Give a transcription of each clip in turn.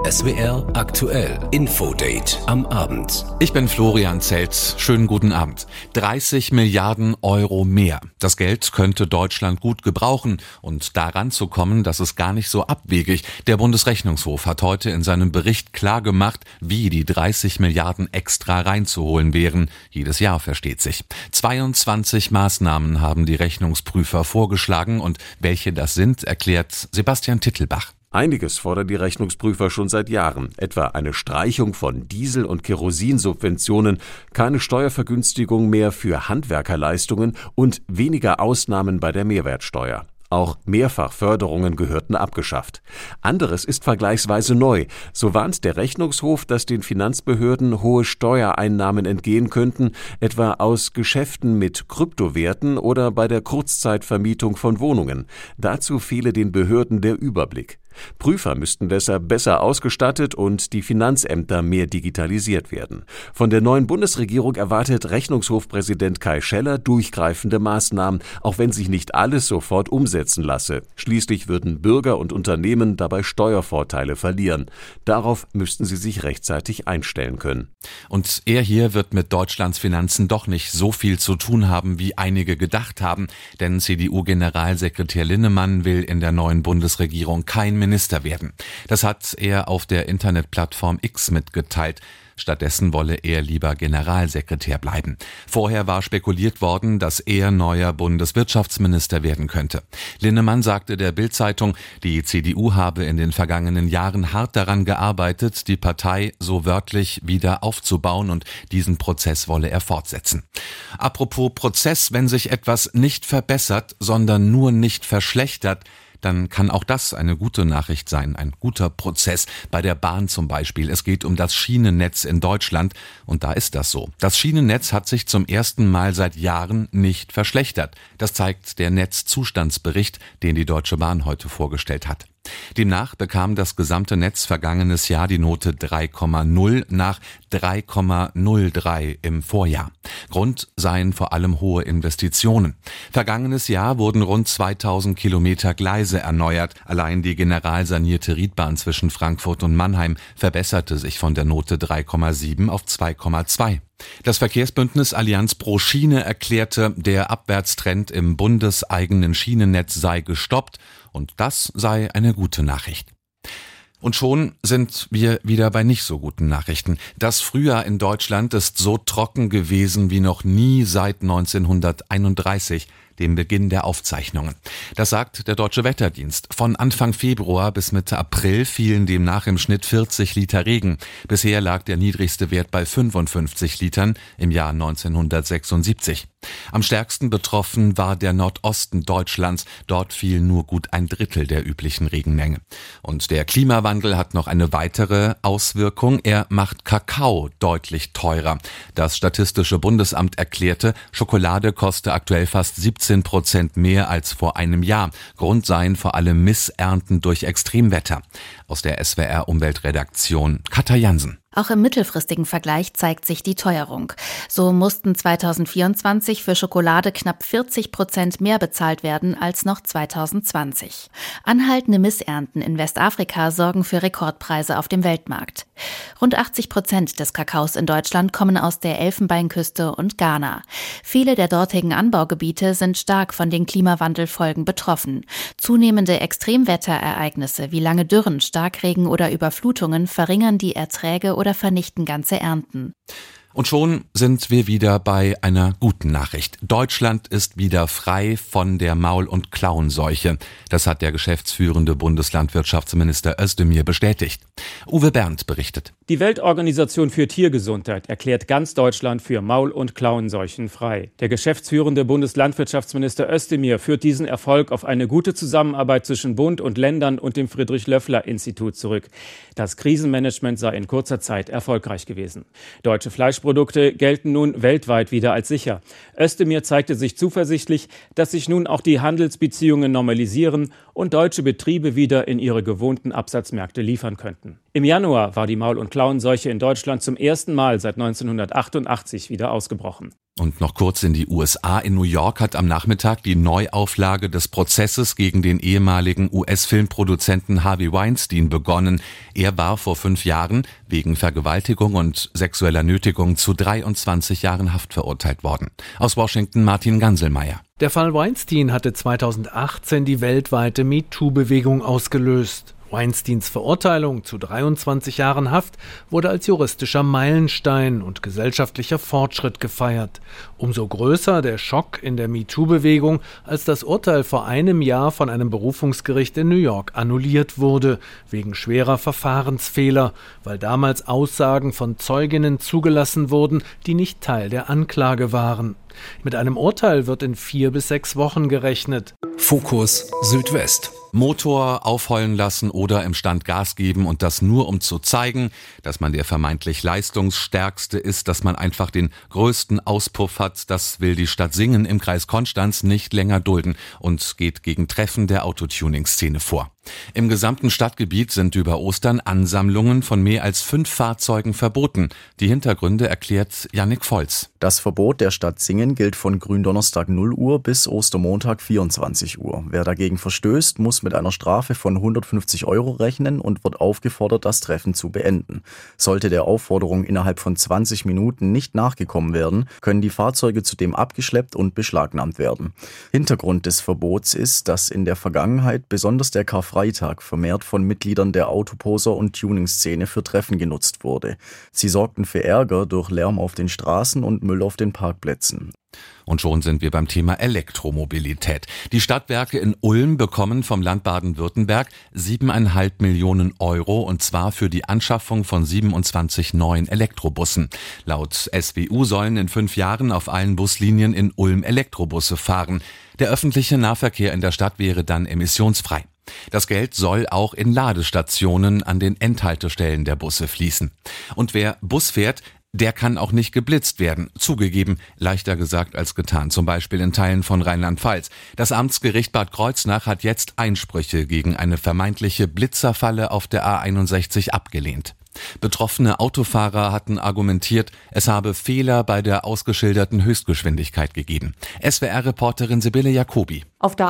SWR aktuell Infodate am Abend. Ich bin Florian Zeltz. Schönen guten Abend. 30 Milliarden Euro mehr. Das Geld könnte Deutschland gut gebrauchen. Und daran zu kommen, das ist gar nicht so abwegig. Der Bundesrechnungshof hat heute in seinem Bericht klargemacht, wie die 30 Milliarden extra reinzuholen wären. Jedes Jahr, versteht sich. 22 Maßnahmen haben die Rechnungsprüfer vorgeschlagen. Und welche das sind, erklärt Sebastian Tittelbach. Einiges fordern die Rechnungsprüfer schon seit Jahren, etwa eine Streichung von Diesel- und Kerosinsubventionen, keine Steuervergünstigung mehr für Handwerkerleistungen und weniger Ausnahmen bei der Mehrwertsteuer. Auch Mehrfachförderungen gehörten abgeschafft. Anderes ist vergleichsweise neu. So warnt der Rechnungshof, dass den Finanzbehörden hohe Steuereinnahmen entgehen könnten, etwa aus Geschäften mit Kryptowerten oder bei der Kurzzeitvermietung von Wohnungen. Dazu fehle den Behörden der Überblick. Prüfer müssten deshalb besser ausgestattet und die Finanzämter mehr digitalisiert werden. Von der neuen Bundesregierung erwartet Rechnungshofpräsident Kai Scheller durchgreifende Maßnahmen, auch wenn sich nicht alles sofort umsetzen lasse. Schließlich würden Bürger und Unternehmen dabei Steuervorteile verlieren. Darauf müssten sie sich rechtzeitig einstellen können. Und er hier wird mit Deutschlands Finanzen doch nicht so viel zu tun haben, wie einige gedacht haben, denn CDU-Generalsekretär Linnemann will in der neuen Bundesregierung kein Minister werden. Das hat er auf der Internetplattform X mitgeteilt. Stattdessen wolle er lieber Generalsekretär bleiben. Vorher war spekuliert worden, dass er neuer Bundeswirtschaftsminister werden könnte. Linnemann sagte der Bild-Zeitung, die CDU habe in den vergangenen Jahren hart daran gearbeitet, die Partei so wörtlich wieder aufzubauen, und diesen Prozess wolle er fortsetzen. Apropos Prozess, wenn sich etwas nicht verbessert, sondern nur nicht verschlechtert, dann kann auch das eine gute Nachricht sein, ein guter Prozess. Bei der Bahn zum Beispiel. Es geht um das Schienennetz in Deutschland, und da ist das so. Das Schienennetz hat sich zum ersten Mal seit Jahren nicht verschlechtert. Das zeigt der Netzzustandsbericht, den die Deutsche Bahn heute vorgestellt hat. Demnach bekam das gesamte Netz vergangenes Jahr die Note 3,0 nach 3,03 im Vorjahr. Grund seien vor allem hohe Investitionen. Vergangenes Jahr wurden rund 2000 Kilometer Gleise erneuert. Allein die generalsanierte Riedbahn zwischen Frankfurt und Mannheim verbesserte sich von der Note 3,7 auf 2,2. Das Verkehrsbündnis Allianz pro Schiene erklärte, der Abwärtstrend im bundeseigenen Schienennetz sei gestoppt, und das sei eine gute Nachricht. Und schon sind wir wieder bei nicht so guten Nachrichten. Das Frühjahr in Deutschland ist so trocken gewesen wie noch nie seit 1931. Dem Beginn der Aufzeichnungen. Das sagt der Deutsche Wetterdienst. Von Anfang Februar bis Mitte April fielen demnach im Schnitt 40 Liter Regen. Bisher lag der niedrigste Wert bei 55 Litern im Jahr 1976. Am stärksten betroffen war der Nordosten Deutschlands. Dort fiel nur gut ein Drittel der üblichen Regenmenge. Und der Klimawandel hat noch eine weitere Auswirkung. Er macht Kakao deutlich teurer. Das Statistische Bundesamt erklärte, Schokolade koste aktuell fast 17% mehr als vor einem Jahr. Grund seien vor allem Missernten durch Extremwetter. Aus der SWR-Umweltredaktion Katja Jansen. Auch im mittelfristigen Vergleich zeigt sich die Teuerung. So mussten 2024 für Schokolade knapp 40% mehr bezahlt werden als noch 2020. Anhaltende Missernten in Westafrika sorgen für Rekordpreise auf dem Weltmarkt. Rund 80% des Kakaos in Deutschland kommen aus der Elfenbeinküste und Ghana. Viele der dortigen Anbaugebiete sind stark von den Klimawandelfolgen betroffen. Zunehmende Extremwetterereignisse wie lange Dürren, Starkregen oder Überflutungen verringern die Erträge oder vernichten ganze Ernten. Und schon sind wir wieder bei einer guten Nachricht. Deutschland ist wieder frei von der Maul- und Klauenseuche. Das hat der geschäftsführende Bundeslandwirtschaftsminister Özdemir bestätigt. Uwe Berndt berichtet. Die Weltorganisation für Tiergesundheit erklärt ganz Deutschland für Maul- und Klauenseuchen frei. Der geschäftsführende Bundeslandwirtschaftsminister Özdemir führt diesen Erfolg auf eine gute Zusammenarbeit zwischen Bund und Ländern und dem Friedrich-Löffler-Institut zurück. Das Krisenmanagement sei in kurzer Zeit erfolgreich gewesen. Deutsche Fleischprodukte gelten nun weltweit wieder als sicher. Özdemir zeigte sich zuversichtlich, dass sich nun auch die Handelsbeziehungen normalisieren und deutsche Betriebe wieder in ihre gewohnten Absatzmärkte liefern könnten. Im Januar war die Maul- und Klauenseuche in Deutschland zum ersten Mal seit 1988 wieder ausgebrochen. Und noch kurz in die USA. In New York hat am Nachmittag die Neuauflage des Prozesses gegen den ehemaligen US-Filmproduzenten Harvey Weinstein begonnen. Er war vor 5 Jahren wegen Vergewaltigung und sexueller Nötigung zu 23 Jahren Haft verurteilt worden. Aus Washington Martin Ganselmeier. Der Fall Weinstein hatte 2018 die weltweite MeToo-Bewegung ausgelöst. Weinsteins Verurteilung zu 23 Jahren Haft wurde als juristischer Meilenstein und gesellschaftlicher Fortschritt gefeiert. Umso größer der Schock in der MeToo-Bewegung, als das Urteil vor einem Jahr von einem Berufungsgericht in New York annulliert wurde, wegen schwerer Verfahrensfehler, weil damals Aussagen von Zeuginnen zugelassen wurden, die nicht Teil der Anklage waren. Mit einem Urteil wird in 4 bis 6 Wochen gerechnet. Fokus Südwest. Motor aufheulen lassen oder im Stand Gas geben und das nur um zu zeigen, dass man der vermeintlich leistungsstärkste ist, dass man einfach den größten Auspuff hat, das will die Stadt Singen im Kreis Konstanz nicht länger dulden und geht gegen Treffen der Autotuning-Szene vor. Im gesamten Stadtgebiet sind über Ostern Ansammlungen von mehr als 5 Fahrzeugen verboten. Die Hintergründe erklärt Jannik Volz. Das Verbot der Stadt Singen gilt von Gründonnerstag 0 Uhr bis Ostermontag 24 Uhr. Wer dagegen verstößt, muss mit einer Strafe von 150 € rechnen und wird aufgefordert, das Treffen zu beenden. Sollte der Aufforderung innerhalb von 20 Minuten nicht nachgekommen werden, können die Fahrzeuge zudem abgeschleppt und beschlagnahmt werden. Hintergrund des Verbots ist, dass in der Vergangenheit besonders der Karfreitag vermehrt von Mitgliedern der Autoposer- und Tuning-Szene für Treffen genutzt wurde. Sie sorgten für Ärger durch Lärm auf den Straßen und Müll auf den Parkplätzen. Und schon sind wir beim Thema Elektromobilität. Die Stadtwerke in Ulm bekommen vom Land Baden-Württemberg 7,5 Millionen € und zwar für die Anschaffung von 27 neuen Elektrobussen. Laut SWU sollen in 5 Jahren auf allen Buslinien in Ulm Elektrobusse fahren. Der öffentliche Nahverkehr in der Stadt wäre dann emissionsfrei. Das Geld soll auch in Ladestationen an den Endhaltestellen der Busse fließen. Und wer Bus fährt, der kann auch nicht geblitzt werden. Zugegeben, leichter gesagt als getan, zum Beispiel in Teilen von Rheinland-Pfalz. Das Amtsgericht Bad Kreuznach hat jetzt Einsprüche gegen eine vermeintliche Blitzerfalle auf der A61 abgelehnt. Betroffene Autofahrer hatten argumentiert, es habe Fehler bei der ausgeschilderten Höchstgeschwindigkeit gegeben. SWR-Reporterin Sibylle Jacobi. Auf der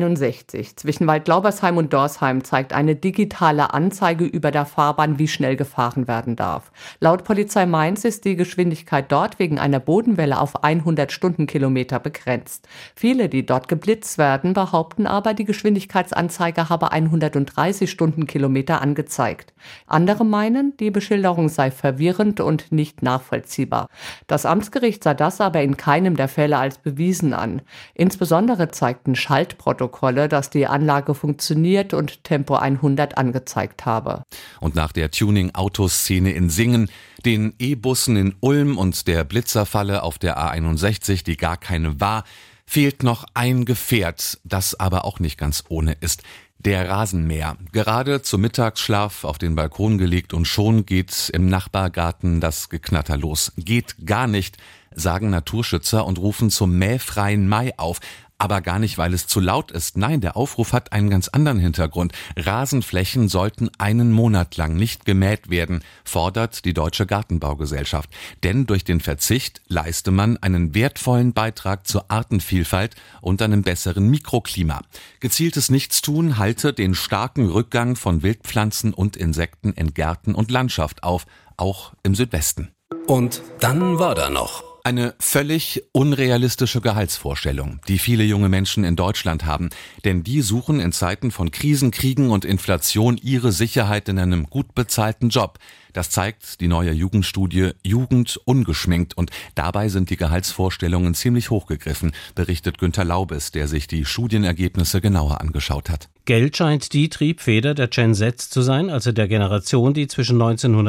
A61 zwischen Waldglaubersheim und Dorsheim zeigt eine digitale Anzeige über der Fahrbahn, wie schnell gefahren werden darf. Laut Polizei Mainz ist die Geschwindigkeit dort wegen einer Bodenwelle auf 100 Stundenkilometer begrenzt. Viele, die dort geblitzt werden, behaupten aber, die Geschwindigkeitsanzeige habe 130 Stundenkilometer angezeigt. Andere meinen, die Beschilderung sei verwirrend und nicht nachvollziehbar. Das Amtsgericht sah das aber in keinem der Fälle als bewiesen an. Insbesondere zeigten Schaltprotokolle, dass die Anlage funktioniert und Tempo 100 angezeigt habe. Und nach der Tuning-Autoszene in Singen, den E-Bussen in Ulm und der Blitzerfalle auf der A61, die gar keine war, fehlt noch ein Gefährt, das aber auch nicht ganz ohne ist. Der Rasenmäher. Gerade zum Mittagsschlaf auf den Balkon gelegt und schon geht im Nachbargarten das Geknatter los. Geht gar nicht, sagen Naturschützer und rufen zum mähfreien Mai auf. Aber gar nicht, weil es zu laut ist. Nein, der Aufruf hat einen ganz anderen Hintergrund. Rasenflächen sollten einen Monat lang nicht gemäht werden, fordert die Deutsche Gartenbaugesellschaft. Denn durch den Verzicht leiste man einen wertvollen Beitrag zur Artenvielfalt und einem besseren Mikroklima. Gezieltes Nichtstun halte den starken Rückgang von Wildpflanzen und Insekten in Gärten und Landschaft auf, auch im Südwesten. Und dann war da noch eine völlig unrealistische Gehaltsvorstellung, die viele junge Menschen in Deutschland haben. Denn die suchen in Zeiten von Krisen, Kriegen und Inflation ihre Sicherheit in einem gut bezahlten Job. Das zeigt die neue Jugendstudie Jugend ungeschminkt. Und dabei sind die Gehaltsvorstellungen ziemlich hochgegriffen, berichtet Günter Laubes, der sich die Studienergebnisse genauer angeschaut hat. Geld scheint die Triebfeder der Gen Z zu sein, also der Generation, die zwischen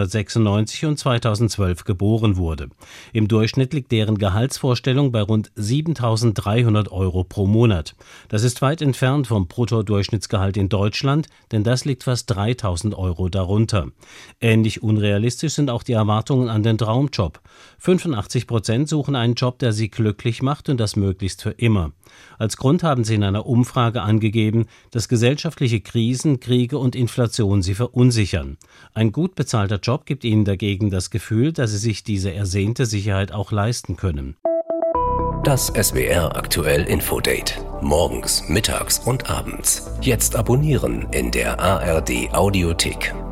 1996 und 2012 geboren wurde. Im Durchschnitt liegt deren Gehaltsvorstellung bei rund 7.300 € pro Monat. Das ist weit entfernt vom Bruttodurchschnittsgehalt in Deutschland, denn das liegt fast 3.000 € darunter. Ähnlich unrealistisch Unrealistisch sind auch die Erwartungen an den Traumjob. 85% suchen einen Job, der sie glücklich macht und das möglichst für immer. Als Grund haben sie in einer Umfrage angegeben, dass gesellschaftliche Krisen, Kriege und Inflation sie verunsichern. Ein gut bezahlter Job gibt ihnen dagegen das Gefühl, dass sie sich diese ersehnte Sicherheit auch leisten können. Das SWR aktuell Infodate. Morgens, mittags und abends. Jetzt abonnieren in der ARD Audiothek.